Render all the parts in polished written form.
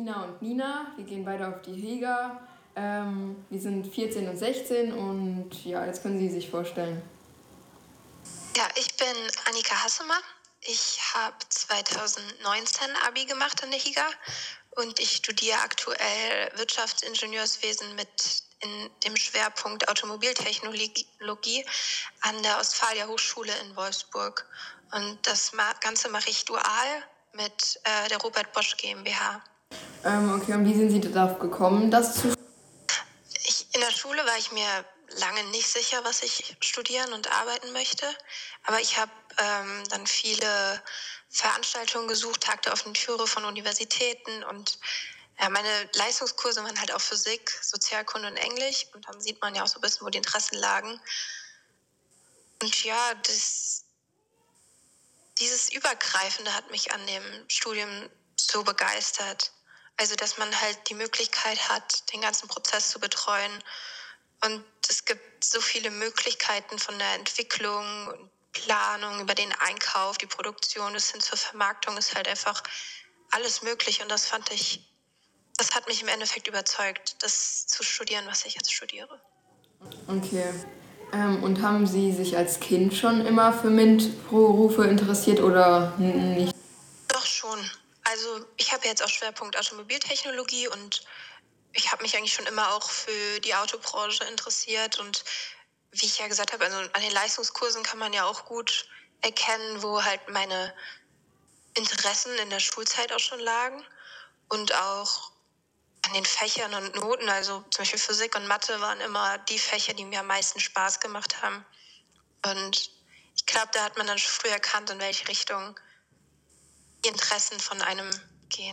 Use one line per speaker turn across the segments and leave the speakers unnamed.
Tina und Nina. Wir gehen beide auf die Hega. Wir sind 14 und 16 und ja, jetzt können Sie sich vorstellen.
Ja, ich bin Annika Hassemer. Ich habe 2019 Abi gemacht an der HIGA und ich studiere aktuell Wirtschaftsingenieurswesen mit in dem Schwerpunkt Automobiltechnologie an der Ostfalia Hochschule in Wolfsburg. Und das Ganze mache ich dual mit der Robert Bosch GmbH.
Okay, und wie sind Sie darauf gekommen, das zu
In der Schule war ich mir lange nicht sicher, was ich studieren und arbeiten möchte. Aber ich habe dann viele Veranstaltungen gesucht, Tag der offenen Türe von Universitäten. Und meine Leistungskurse waren halt auch Physik, Sozialkunde und Englisch. Und dann sieht man ja auch so ein bisschen, wo die Interessen lagen. Und ja, dieses Übergreifende hat mich an dem Studium so begeistert. Also, dass man halt die Möglichkeit hat, den ganzen Prozess zu betreuen. Und es gibt so viele Möglichkeiten von der Entwicklung und Planung über den Einkauf, die Produktion bis hin zur Vermarktung ist halt einfach alles möglich. Und das hat mich im Endeffekt überzeugt, das zu studieren, was ich jetzt studiere.
Okay. Und haben Sie sich als Kind schon immer für MINT-Berufe interessiert oder nicht?
Doch schon. Also ich habe jetzt auch Schwerpunkt Automobiltechnologie und ich habe mich eigentlich schon immer auch für die Autobranche interessiert. Und wie ich ja gesagt habe, also an den Leistungskursen kann man ja auch gut erkennen, wo halt meine Interessen in der Schulzeit auch schon lagen. Und auch an den Fächern und Noten, also zum Beispiel Physik und Mathe waren immer die Fächer, die mir am meisten Spaß gemacht haben. Und ich glaube, da hat man dann schon früh erkannt, in welche Richtung die Interessen von einem gehen.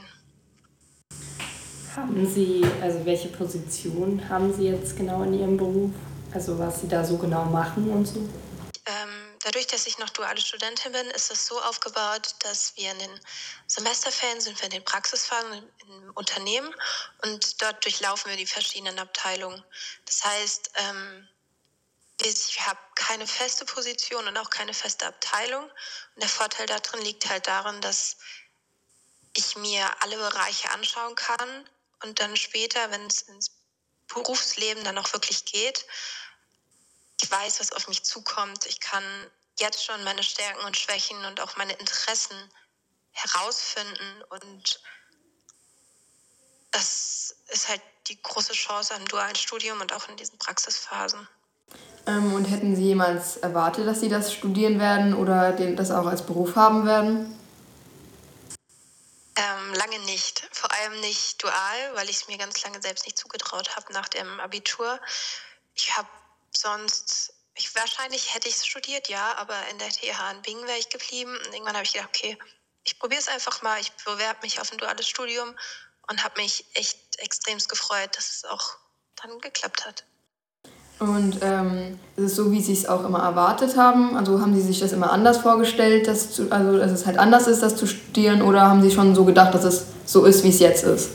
Haben Sie, also welche Position haben Sie jetzt genau in Ihrem Beruf? Also was Sie da so genau machen und so?
Dadurch, dass ich noch duale Studentin bin, ist es so aufgebaut, dass wir in den Semesterferien sind wir in den Praxisphasen im Unternehmen und dort durchlaufen wir die verschiedenen Abteilungen. Das heißt, ich habe keine feste Position und auch keine feste Abteilung. Und der Vorteil darin liegt halt darin, dass ich mir alle Bereiche anschauen kann und dann später, wenn es ins Berufsleben dann auch wirklich geht, ich weiß, was auf mich zukommt. Ich kann jetzt schon meine Stärken und Schwächen und auch meine Interessen herausfinden. Und das ist halt die große Chance am dualen Studium und auch in diesen Praxisphasen.
Und hätten Sie jemals erwartet, dass Sie das studieren werden oder das auch als Beruf haben werden?
Lange nicht. Vor allem nicht dual, weil ich es mir ganz lange selbst nicht zugetraut habe nach dem Abitur. Wahrscheinlich hätte ich es studiert, ja, aber in der TH in Bingen wäre ich geblieben. Und irgendwann habe ich gedacht, okay, ich probiere es einfach mal. Ich bewerbe mich auf ein duales Studium und habe mich echt extremst gefreut, dass es auch dann geklappt hat.
Und ist es so, wie Sie es auch immer erwartet haben? Also haben Sie sich das immer anders vorgestellt, dass es halt anders ist, das zu studieren? Oder haben Sie schon so gedacht, dass es so ist, wie es jetzt ist?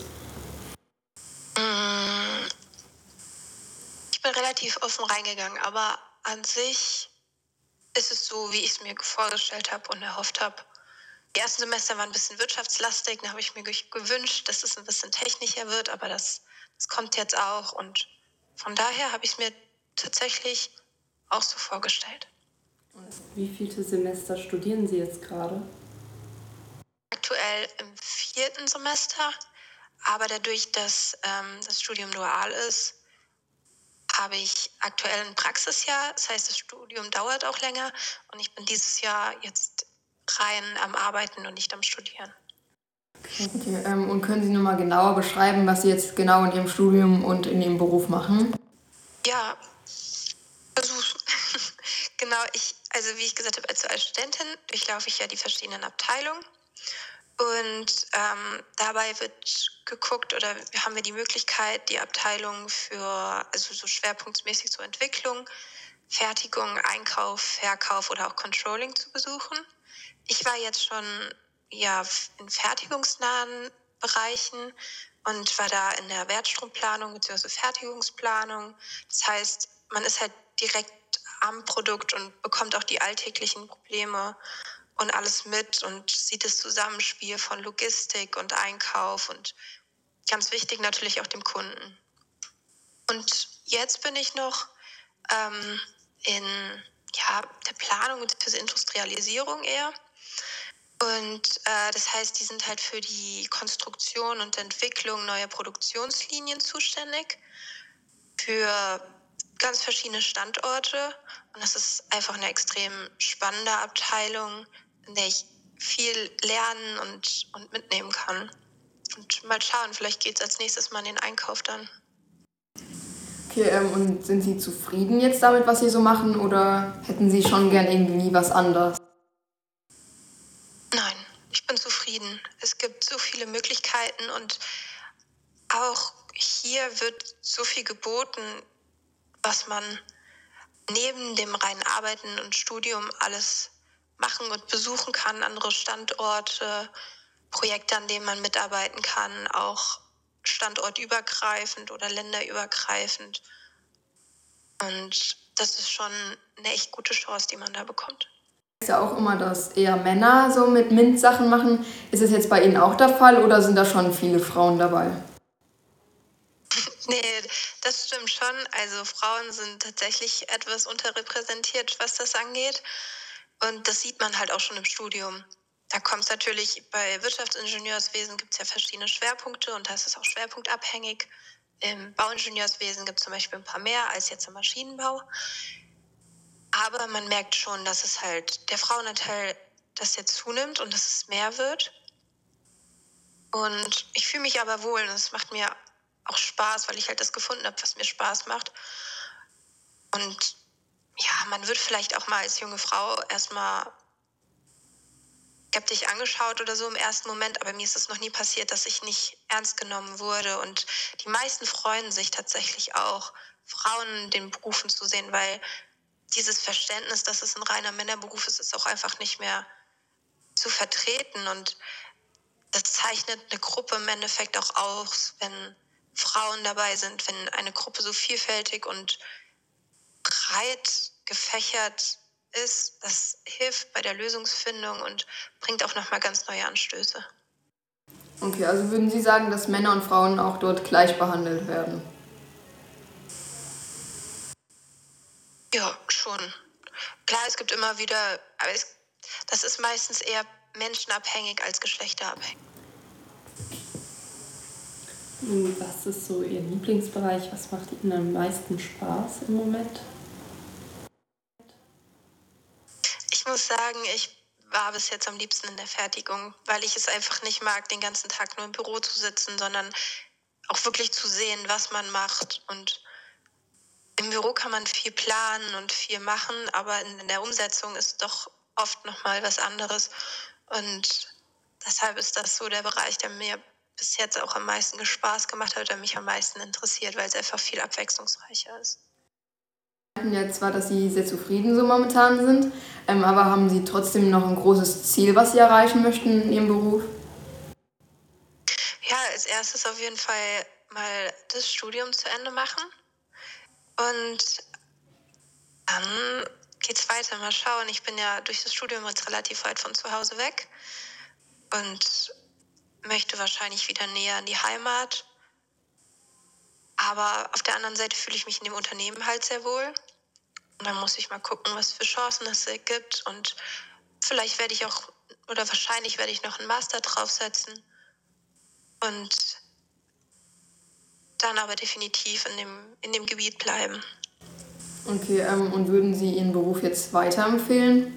Ich bin relativ offen reingegangen, aber an sich ist es so, wie ich es mir vorgestellt habe und erhofft habe. Die ersten Semester waren ein bisschen wirtschaftslastig, da habe ich mir gewünscht, dass es ein bisschen technischer wird, aber das kommt jetzt auch und von daher habe ich es mir tatsächlich auch so vorgestellt.
Wie viele Semester studieren Sie jetzt gerade?
Aktuell im 4. Semester, aber dadurch, dass das Studium dual ist, habe ich aktuell ein Praxisjahr. Das heißt, das Studium dauert auch länger und ich bin dieses Jahr jetzt rein am Arbeiten und nicht am Studieren.
Okay, und können Sie nochmal genauer beschreiben, was Sie jetzt genau in Ihrem Studium und in Ihrem Beruf machen?
Ja, versuch's. Genau, wie ich gesagt habe, als Studentin durchlaufe ich ja die verschiedenen Abteilungen. Und dabei wird geguckt oder haben wir die Möglichkeit, die Abteilung also so schwerpunktmäßig zur Entwicklung, Fertigung, Einkauf, Verkauf oder auch Controlling zu besuchen. Ich war jetzt schon in fertigungsnahen Bereichen und war da in der Wertstromplanung bzw. Fertigungsplanung. Das heißt, man ist halt direkt am Produkt und bekommt auch die alltäglichen Probleme und alles mit und sieht das Zusammenspiel von Logistik und Einkauf und ganz wichtig natürlich auch dem Kunden. Und jetzt bin ich noch in der Planung und der Industrialisierung eher. Und das heißt, die sind halt für die Konstruktion und Entwicklung neuer Produktionslinien zuständig, für ganz verschiedene Standorte. Und das ist einfach eine extrem spannende Abteilung, in der ich viel lernen und mitnehmen kann. Und mal schauen, vielleicht geht es als nächstes mal in den Einkauf dann.
Okay, und sind Sie zufrieden jetzt damit, was Sie so machen, oder hätten Sie schon gern irgendwie was anderes?
Nein, ich bin zufrieden. Es gibt so viele Möglichkeiten und auch hier wird so viel geboten, was man neben dem reinen Arbeiten und Studium alles machen und besuchen kann, andere Standorte, Projekte, an denen man mitarbeiten kann, auch standortübergreifend oder länderübergreifend. Und das ist schon eine echt gute Chance, die man da bekommt.
Ist ja auch immer, dass eher Männer so mit MINT-Sachen machen. Ist es jetzt bei Ihnen auch der Fall oder sind da schon viele Frauen dabei?
Nee, das stimmt schon. Also Frauen sind tatsächlich etwas unterrepräsentiert, was das angeht. Und das sieht man halt auch schon im Studium. Da kommt es natürlich, bei Wirtschaftsingenieurswesen gibt es ja verschiedene Schwerpunkte und da ist es auch schwerpunktabhängig. Im Bauingenieurswesen gibt es zum Beispiel ein paar mehr als jetzt im Maschinenbau. Aber man merkt schon, dass es halt der Frauenanteil, dass der zunimmt und dass es mehr wird. Und ich fühle mich aber wohl und es macht mir auch Spaß, weil ich halt das gefunden habe, was mir Spaß macht. Und ja, man wird vielleicht auch mal als junge Frau erstmal skeptisch angeschaut oder so im ersten Moment, aber mir ist es noch nie passiert, dass ich nicht ernst genommen wurde. Und die meisten freuen sich tatsächlich auch, Frauen in den Berufen zu sehen, weil dieses Verständnis, dass es ein reiner Männerberuf ist, ist auch einfach nicht mehr zu vertreten. Und das zeichnet eine Gruppe im Endeffekt auch aus, wenn Frauen dabei sind, wenn eine Gruppe so vielfältig und breit gefächert ist. Das hilft bei der Lösungsfindung und bringt auch nochmal ganz neue Anstöße.
Okay, also würden Sie sagen, dass Männer und Frauen auch dort gleich behandelt werden?
Ja, schon. Klar, es gibt immer wieder, aber das ist meistens eher menschenabhängig als geschlechterabhängig.
Was ist so Ihr Lieblingsbereich? Was macht Ihnen am meisten Spaß im Moment?
Ich muss sagen, ich war bis jetzt am liebsten in der Fertigung, weil ich es einfach nicht mag, den ganzen Tag nur im Büro zu sitzen, sondern auch wirklich zu sehen, was man macht. Und im Büro kann man viel planen und viel machen, aber in der Umsetzung ist doch oft nochmal was anderes. Und deshalb ist das so der Bereich, der mir bis jetzt auch am meisten Spaß gemacht hat, der mich am meisten interessiert, weil es einfach viel abwechslungsreicher ist.
Sie meinten ja zwar, dass Sie sehr zufrieden so momentan sind, aber haben Sie trotzdem noch ein großes Ziel, was Sie erreichen möchten in Ihrem Beruf?
Ja, als erstes auf jeden Fall mal das Studium zu Ende machen. Und dann geht's weiter. Mal schauen. Ich bin ja durch das Studium jetzt relativ weit von zu Hause weg und möchte wahrscheinlich wieder näher an die Heimat. Aber auf der anderen Seite fühle ich mich in dem Unternehmen halt sehr wohl. Und dann muss ich mal gucken, was für Chancen es gibt. Und vielleicht werde ich auch, oder wahrscheinlich werde ich noch einen Master draufsetzen. Und dann aber definitiv in dem Gebiet bleiben.
Okay, und würden Sie Ihren Beruf jetzt weiterempfehlen?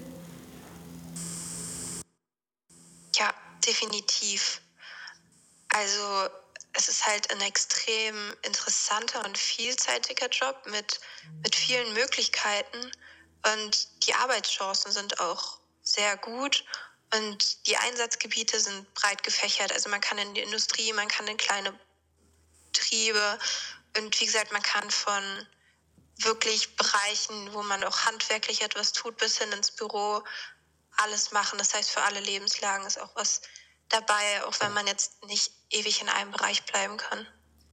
Ja, definitiv. Also es ist halt ein extrem interessanter und vielseitiger Job mit vielen Möglichkeiten und die Arbeitschancen sind auch sehr gut und die Einsatzgebiete sind breit gefächert. Also man kann in die Industrie, man kann in kleine Betriebe und wie gesagt, man kann von wirklich Bereichen, wo man auch handwerklich etwas tut, bis hin ins Büro alles machen. Das heißt, für alle Lebenslagen ist auch was dabei, auch wenn man jetzt nicht ewig in einem Bereich bleiben kann.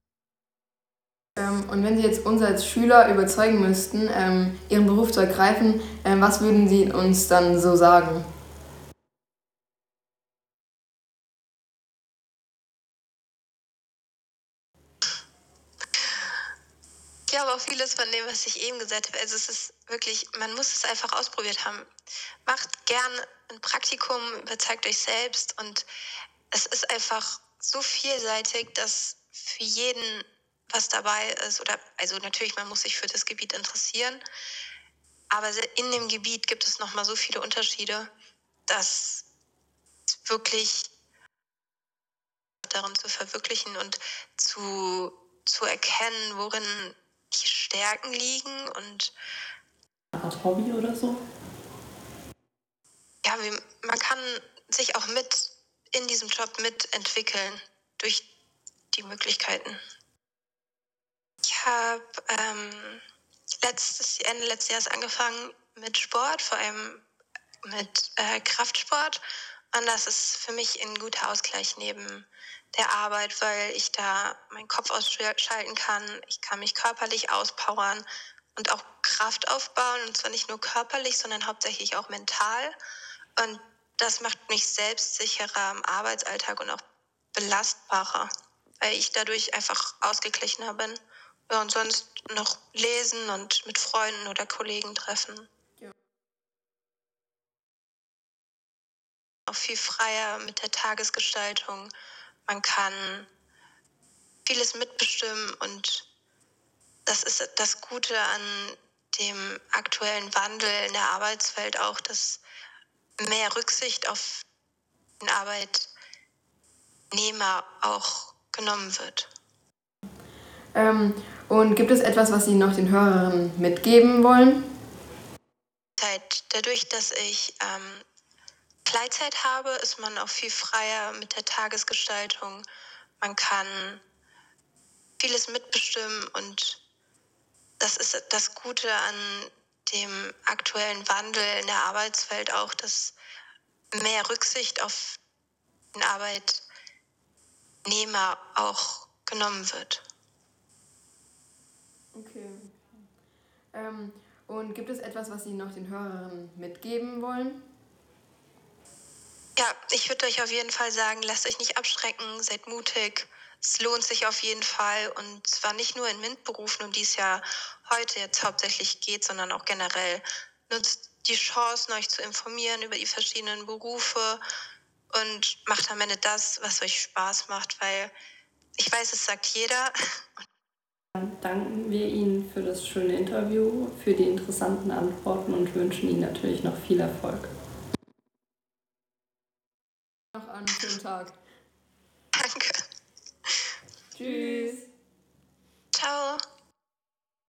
Und wenn Sie jetzt uns als Schüler überzeugen müssten, Ihren Beruf zu ergreifen, was würden Sie uns dann so sagen?
glaube auch vieles von dem, was ich eben gesagt habe. Also es ist wirklich, man muss es einfach ausprobiert haben. Macht gern ein Praktikum, überzeugt euch selbst und es ist einfach so vielseitig, dass für jeden was dabei ist. Oder also natürlich, man muss sich für das Gebiet interessieren, aber in dem Gebiet gibt es nochmal so viele Unterschiede, dass wirklich darin zu verwirklichen und zu erkennen, worin die Stärken liegen und
Art Hobby oder so?
ja, man kann sich auch in diesem Job mitentwickeln durch die Möglichkeiten. Ich habe Ende letzten Jahres angefangen mit Sport, vor allem mit Kraftsport. Und das ist für mich ein guter Ausgleich neben der Arbeit, weil ich da meinen Kopf ausschalten kann. Ich kann mich körperlich auspowern und auch Kraft aufbauen. Und zwar nicht nur körperlich, sondern hauptsächlich auch mental. Und das macht mich selbstsicherer im Arbeitsalltag und auch belastbarer, weil ich dadurch einfach ausgeglichener bin. Ja, und sonst noch lesen und mit Freunden oder Kollegen treffen. Auch viel freier mit der Tagesgestaltung. Man kann vieles mitbestimmen und das ist das Gute an dem aktuellen Wandel in der Arbeitswelt auch, dass mehr Rücksicht auf den Arbeitnehmer auch genommen wird.
Und gibt es etwas, was Sie noch den Hörerinnen mitgeben wollen?
Dadurch, dass ich Gleitzeit habe, ist man auch viel freier mit der Tagesgestaltung. Man kann vieles mitbestimmen und das ist das Gute an dem aktuellen Wandel in der Arbeitswelt auch, dass mehr Rücksicht auf den Arbeitnehmer auch genommen wird.
Okay. Und gibt es etwas, was Sie noch den Hörerinnen mitgeben wollen?
Ja, ich würde euch auf jeden Fall sagen, lasst euch nicht abschrecken, seid mutig. Es lohnt sich auf jeden Fall und zwar nicht nur in MINT-Berufen, um die es ja heute jetzt hauptsächlich geht, sondern auch generell. Nutzt die Chancen, euch zu informieren über die verschiedenen Berufe und macht am Ende das, was euch Spaß macht, weil ich weiß, es sagt jeder.
Dann danken wir Ihnen für das schöne Interview, für die interessanten Antworten und wünschen Ihnen natürlich noch viel Erfolg.
Noch einen schönen Tag.
Danke.
Tschüss.